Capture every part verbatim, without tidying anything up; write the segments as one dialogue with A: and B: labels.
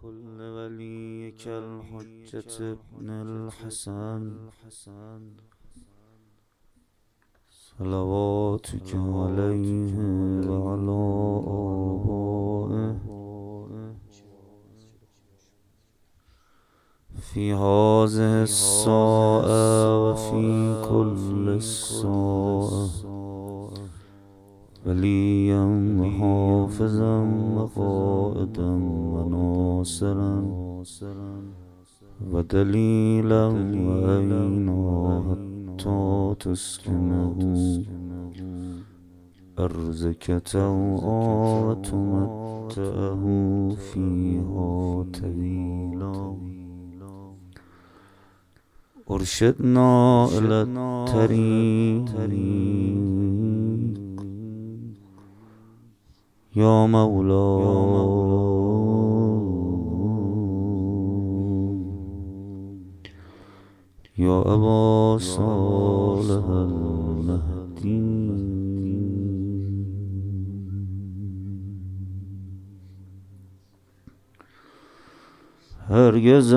A: كل وليك الحجة ابن الحسن صلواتك عليه وعلى آبائه في هذه الساعة وفي كل الساعة وليا وحافظا وقائدا وناصرا ودليلا وعينا حتى تسكنه أرزك توعا وتمتعه فيها طويلا. أرشدنا إلى الطريق يا مولاي يا أبا صالح المهدي. هرگز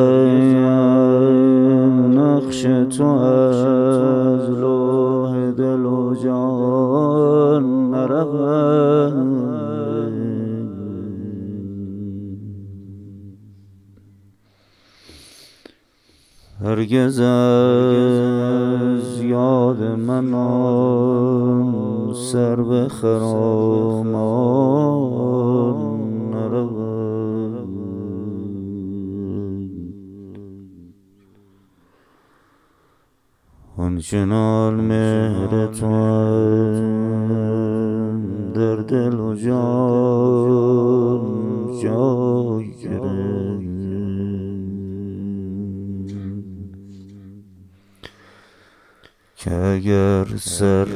A: نقش تو از لوح دل و جان نرود، هرگز از یاد من آن سر به خرامان نرود. آنچنان مهر تو در دل و جان جای گرفت که اگر سر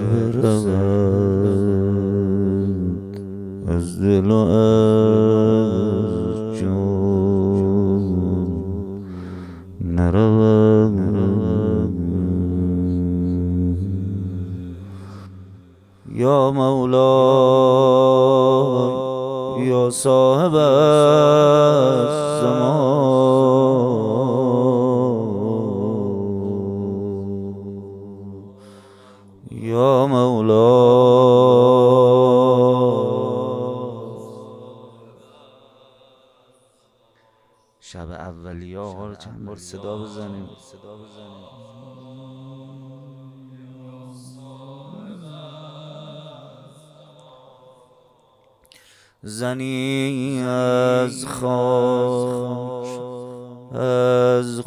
A: برود از دل و از جان نرود. یا مولا یا صاحب الزمان، یا مولا شب اولیه رو چند بار صدا بزنیم. زنی از خاک از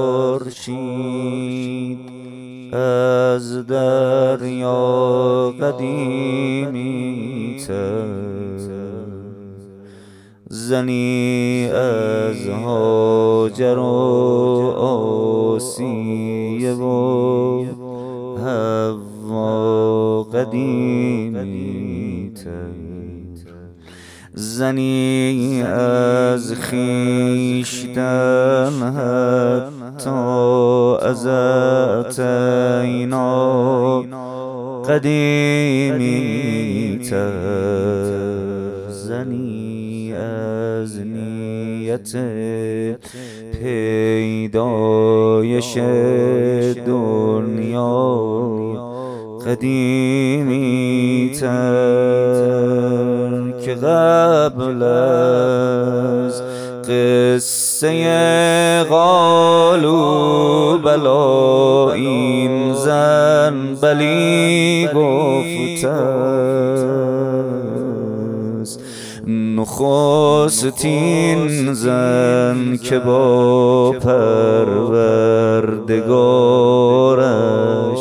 A: خورشید از دریا قدیمی تر، زنی از هاجر و آسیه و حوا قدیمی تر، زنی از خویشتن حتی از اتینا قدیمی تر، زنی از نیت پیدایش دنیا قدیمی تر، که قبل از قصه قالوا بلا این زن بلی گفته است، نخستین زن که با پروردگارش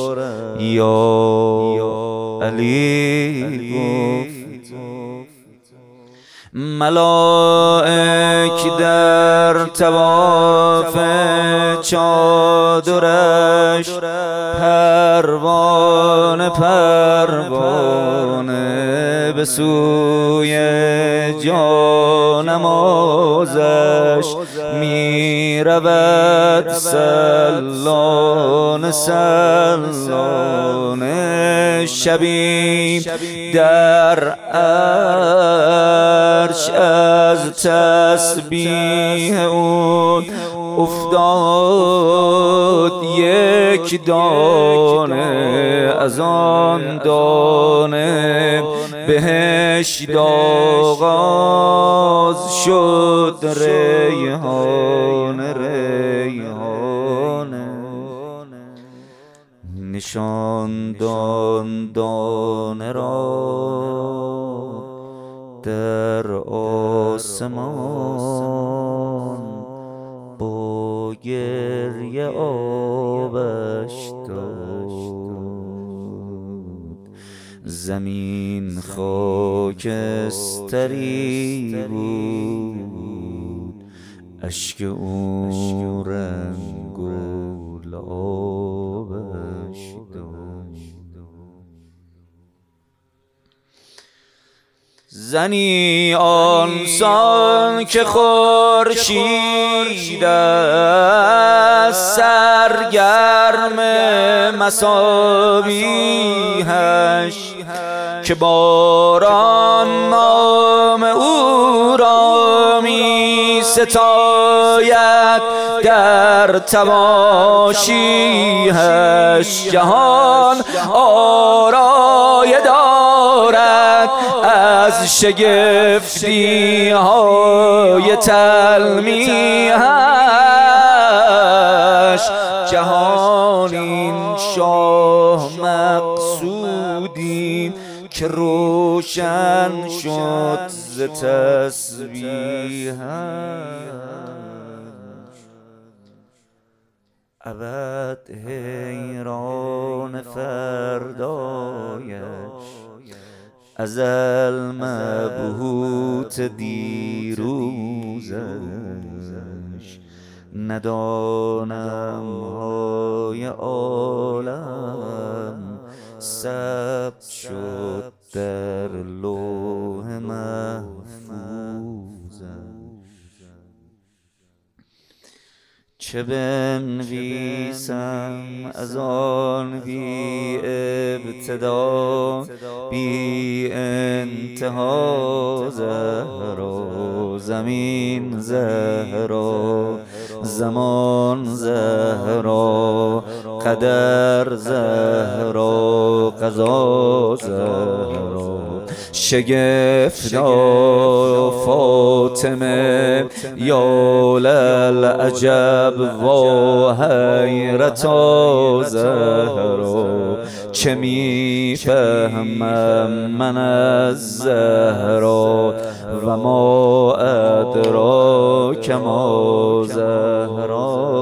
A: یا علی گفت. ملائک در طواف چادرش پروانه پروانه به سوی جانمازش می رود سلانه سلانه. شبی در ارش از تسبیح او افتاد یک دانه، از آن دانه بهشت آغاز شد ریحان ریحانه. نشان دان دانه را در آسمان، با گریه آبش داد. زمین خاکستری بود، اشک او رنگ گل آبش داد. زنی آنسان که خورشید است، سرگرم مصابیحش، که باران نام او را می ستاید در تواشیحش. جهان آرایه دارد از شگفتی های تلمیحش. جهان این شاه مقصودی که روشن شد ز تسبیحش. ابد حیران فردایش، ازل مبهوت دیروزش. ندانم های عالم ثبت شد در لوح محفوظش. چه بنویسم از آن بی ابتدا بی انتها زهرا. زمین زهرا، زمان زهرا، قدر زهرا، قضا زهرا. شگفتا فاطمه یا للعجب و حیرتا زهرا. چه میفهمم من از زهرا و ما ادراک ما زهرا.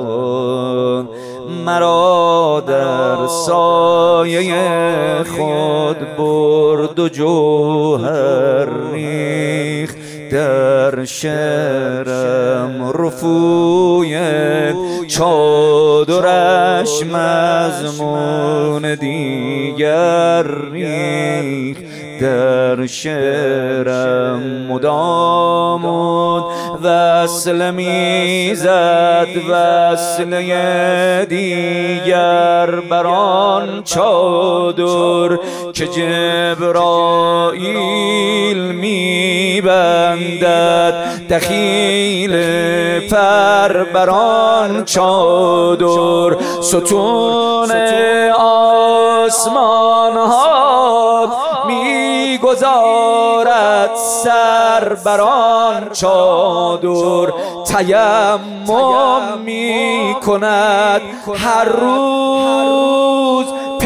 A: مرا در سایه خود برد و جوهر ریخت در شعرم رفوی چادرش مضمون دیگر ریخت در شعرم مدامون وصل میزد وصله دیگر بران چادر که جبرائیل میبندد دخیل پر بران چادر ستون آسمان ها میگذارد سر بران چادر تیمم میکند هر روز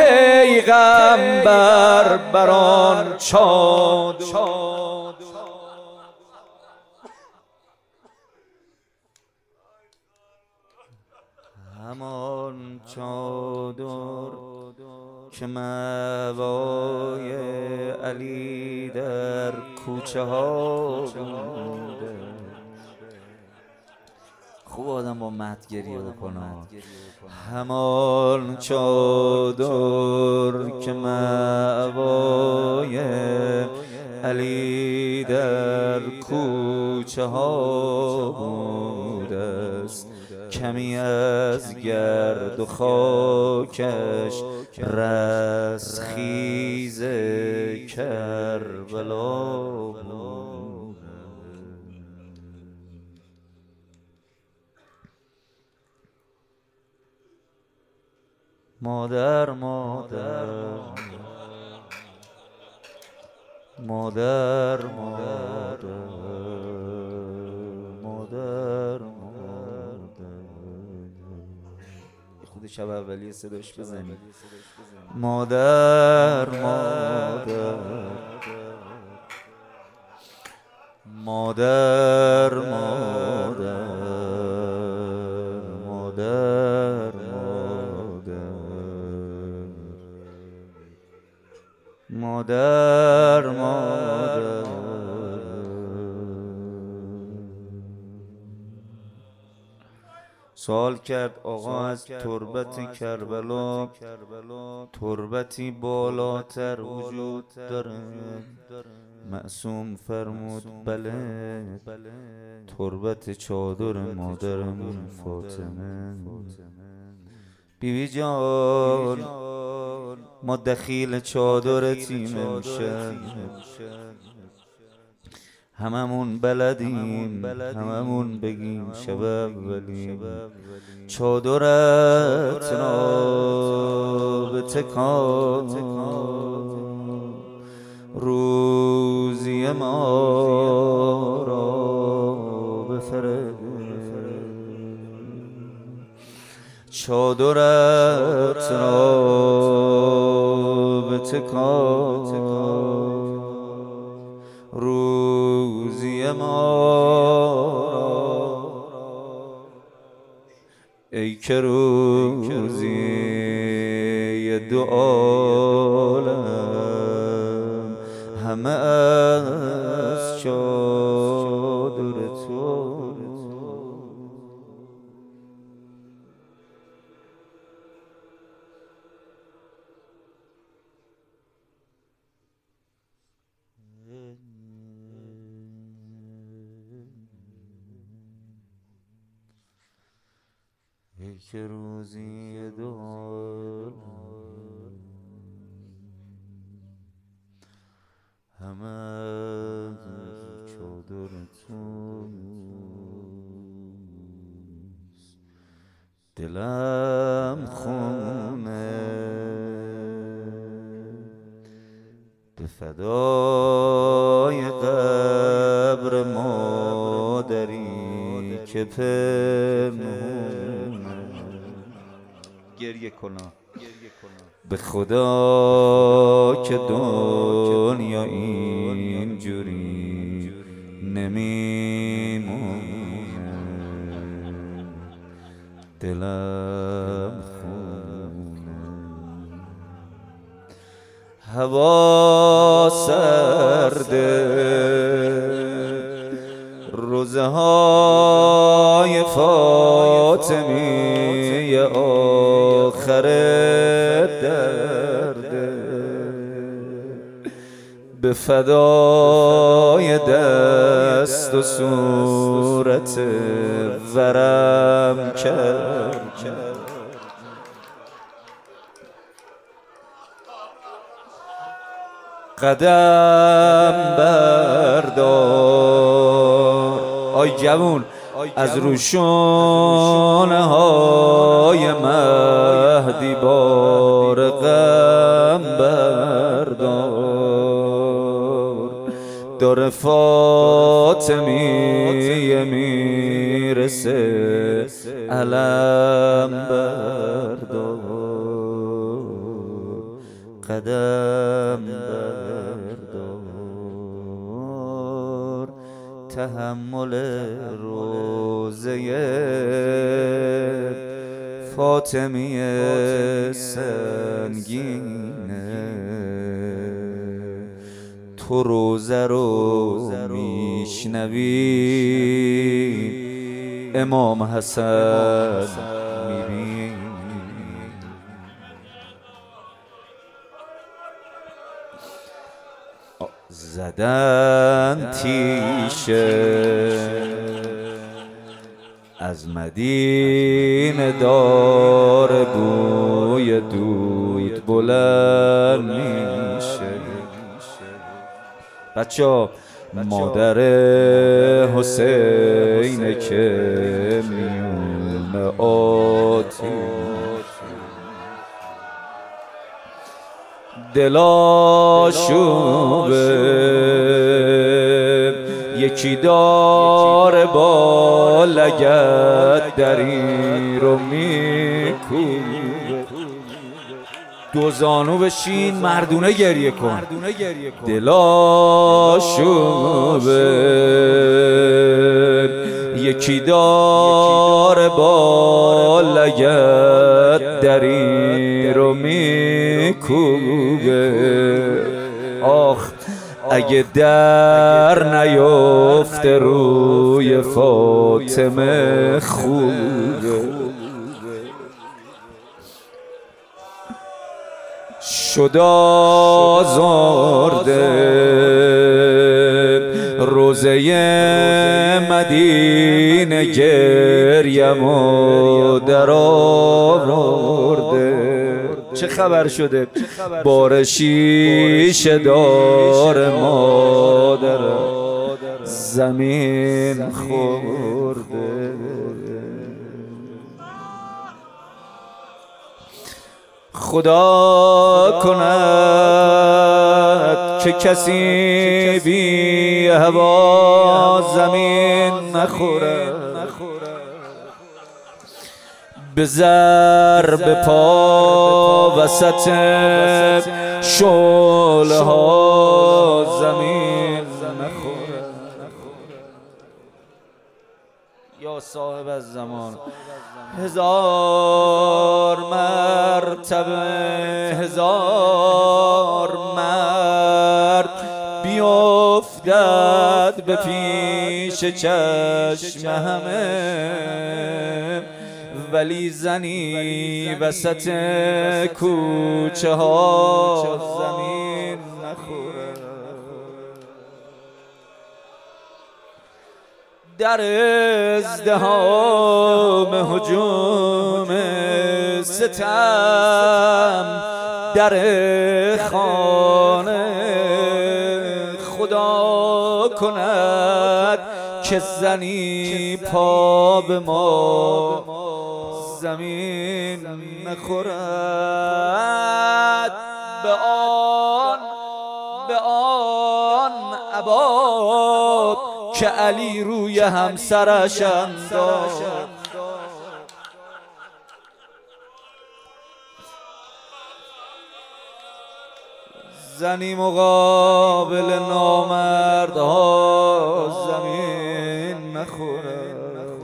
A: پیغمبر بران چادر. همان چادر که موای علی در کوچه ها بوده. خوب آدم با مد گریه بکنه. همان چادر که موای علی در کوچه ها بوده است. کمی از گرد و خاکش رستخیز کربلا بود. مادر مادر مادر مادر مادر مادر خود شب اولی صداش بزنی. مادر مادر مادر مادر مادر مادر مادر سوال کرد آقا از تربت کربلا تربتی بالاتر وجود داره؟ معصوم فرمود بله، تربت چادر مادرمون فاطمه. بیبی جان ما دخیل چادرتیم امشب، هممون بلدیم هممون بگیم شب اولی چادرت را به تکان روزی ما را بفرست، چادرت را به تکان روزی ما را، ای که روزی دو عالم همه از چادر تو. ای که روزی دو عالم همه از چادر توست، دلم خونه به فدای قبر مادری که پنهونه. گریه کنم به خدا که دنیا اینجوری نمیمونه، دلم خونه. هوا سرده، روزه های فاطمی آخر درده، به فدای دست و صورت ورم کرد. قدم بردار آی جوون از روشونه های مهدی، بار غم بردار، داره فاطمیه میرسه علم بردار، قدم بردار، تحمل روزه فاطمیه سنگینه، تو روزه رو میشنوی امام حسن میبینی. زدن تیشه از مدینه دار بوی دود بلند میشه. بچه ها مادر حسین که میونه آتیش، دلاشوبه یکی داره با لگد دری رو میکوبه. دو زانو بشین مردونه گریه کن، دلاشوبه یکی داره با لگد دری رو میکوبه. آخ اگه در نیفته روی فاطمه خوبه. شد آزرده روزه مدینه گریم و در آورده. چه خبر شده؟ بار شیشه دار مادر زمین خورده. خدا کند که کسی بی هوا زمین نخورد، به ضرب پا وسط شعله ها زمین نخورد. یا صاحب الزمان هزار مرتبه هزار مرد بیفتد به پیش چشم همه، ولی زنی وسط کوچه ها زمین نخورد. در ازدحام هجوم ستم در خانه خدا کند که زنی پا به ما زمین نخورد. به آن به آن عباد که علی روی همسرش انداخت، زنی مقابل نامردها زمین نخورد.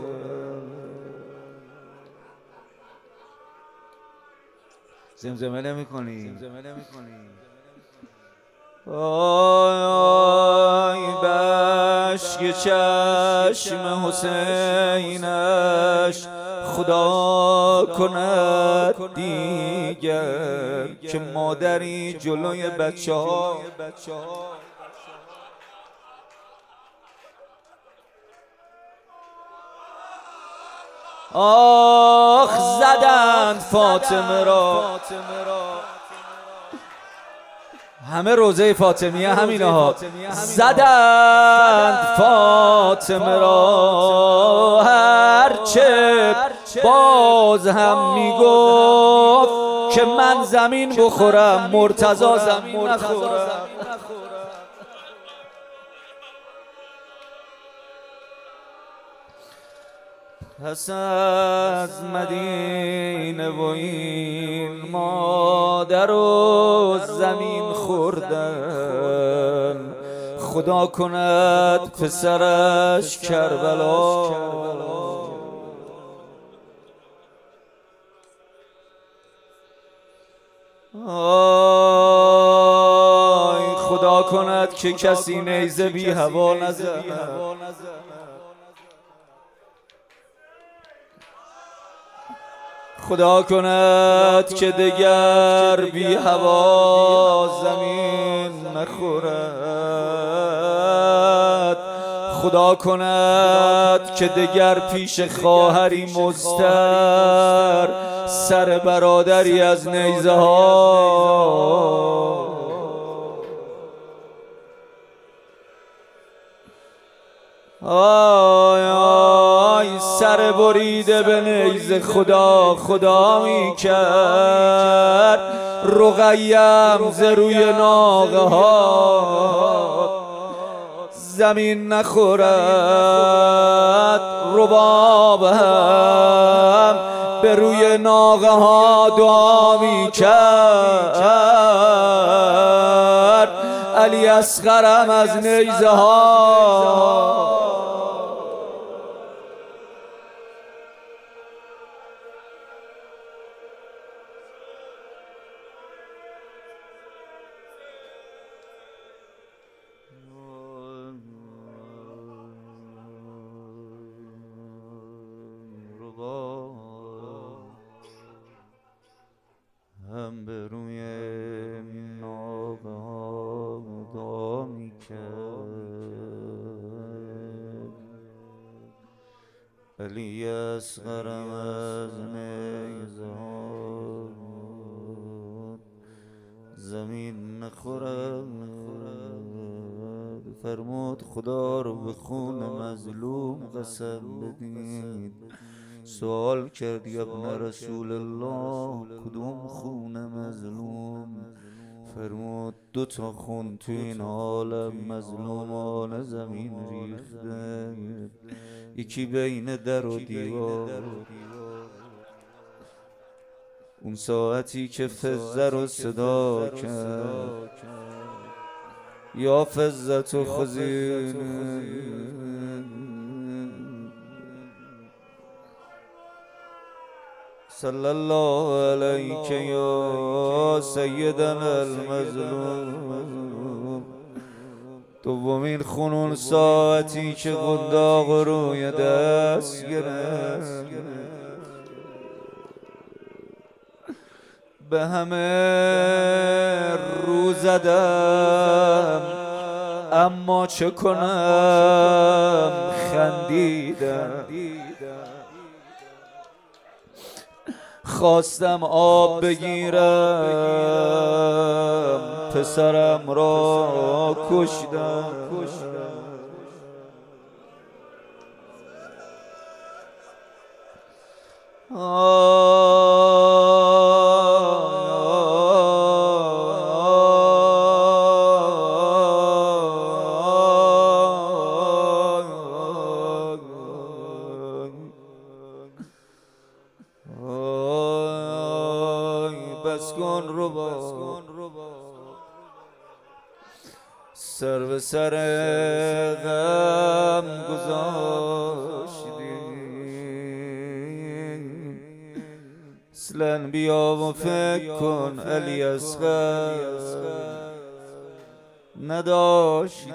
A: زمزمه نمی کنی؟ آی آی بشک چشم حسینش خدا کند دیگر که مادری جلوی بچه ها آخ زدند فاطمه را. همه روزه فاطمیه همینه ها، زدند فاطمه را. هرچه باز هم میگفت که من زمین بخورم مرتضی زمین نخورم. پس از مدینه و این مادر و زمین خوردن، خدا کند پسرش کربلا. آی خدا کند که کسی نیزه بی هوا نزند، خدا کند که دگر بی هوا زمین نخورد. خدا کند که دگر پیش خواهری مضطر سر برادری از نیزه ها. آی آی سر بریده به نیزه خدا خدا می کرد. رقیم ز روی ناقه ها زمین نخورد، رباب هم به روی ناقه ها دعا می کرد. علی اصغرم از نیزه ها هم به روی ناقه ها دعا می کرد. علی اصغرم از نیزه ها زمین نخورد. فرمود خدا رو به خون مظلوم قسم بدید. سوال کرد یا ابن رسول الله کدوم خون مظلوم؟ فرمود دو تا خون تو این عالم مظلومان زمین ریخته، یکی بین در و دیوار. اون ساعتی که فزه رو صدا کرد یا فزت و خزینه، صلی الله علیک یا سیدنا المظلوم. دومین خونون ساعتی که قنداق روی دست گرفت، به همه رو زدم اما چه کنم خندیدم. خواستم آب بگیرم پسرم را کشتم. بس کن ربا سر به سر غم گذاشتی. اصلا بیا و فکر کن علی اصغر نداشتی.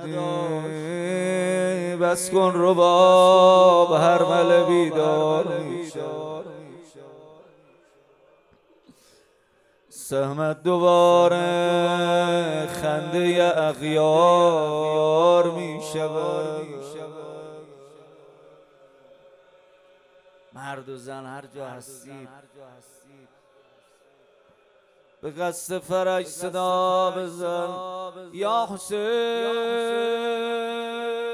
A: بس کن رباب هر مل بیدار میشه. سهمت دوباره خنده اغیار می شود. مرد و زن هر جا هستید به قصد فرج صدا بزن یا حسین.